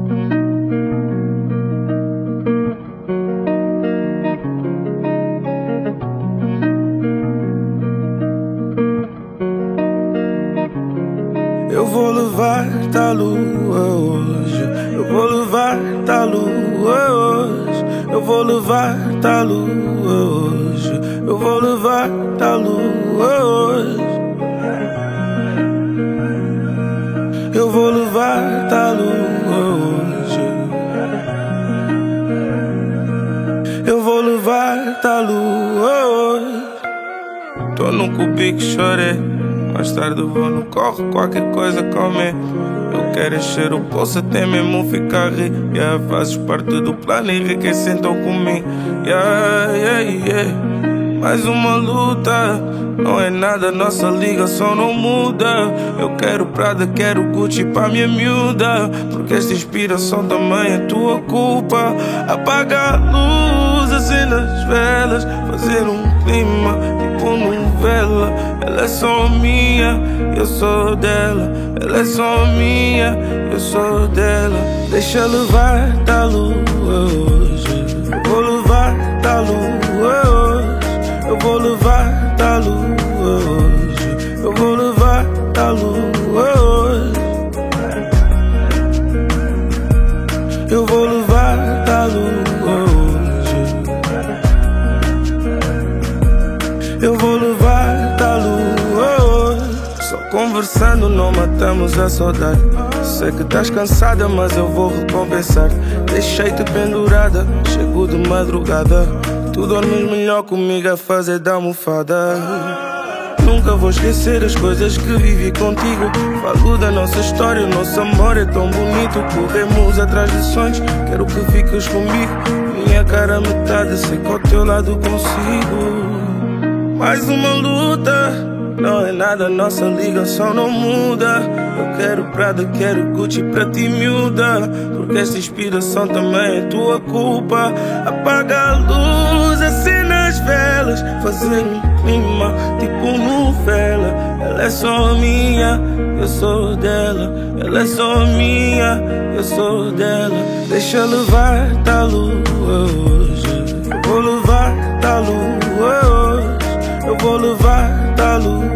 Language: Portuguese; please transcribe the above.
Eu vou levar-te à lua hoje. Eu vou levar-te à lua hoje. Eu vou levar-te à lua hoje. Eu vou levar-te à lua hoje. Eu vou levar-te à lua hoje. Eu vou levar-te à lua hoje. Tô num cubico, chorei. Mais tarde vou no corre, qualquer coisa comer. Eu quero encher o bolso até mesmo ficar rico. Yeah, fazes parte do plano, enriquece então comigo. Mais uma luta, não é nada, nossa ligação não muda. Eu quero Prada, quero Gucci pra minha miúda, porque esta inspiração também é tua culpa. Apaga a luz, acenda as velas, fazer um clima tipo novela. Ela é só minha, eu sou dela. Ela é só minha, eu sou dela. Deixa levar-te à lua hoje. Eu vou levar-te à lua hoje. Eu vou levar-te à lua hoje. Eu vou levar-te à lua hoje. Eu vou levar-te à lua hoje. Eu vou levar-te à lua hoje. Só conversando não matamos a saudade. Sei que estás cansada, mas eu vou recompensar. Deixei-te pendurada, chego de madrugada. Tu dormes melhor comigo a fazer da almofada. Nunca vou esquecer as coisas que vivi contigo. Falo da nossa história, o nosso amor é tão bonito. Corremos atrás de sonhos, quero que fiques comigo. Minha cara metade, sei que ao teu lado consigo. Mais uma luta, não é nada, nossa ligação não muda. Eu quero Prada, quero Gucci pra ti miúda, porque esta inspiração também é tua culpa. Apaga a luz, acenda as velas, fazer um clima tipo novela. Ela é só minha, eu sou dela. Ela é só minha, eu sou dela. Deixa levar-te à lua hoje. Eu vou levar-te à lua hoje. Eu vou levar-te à lua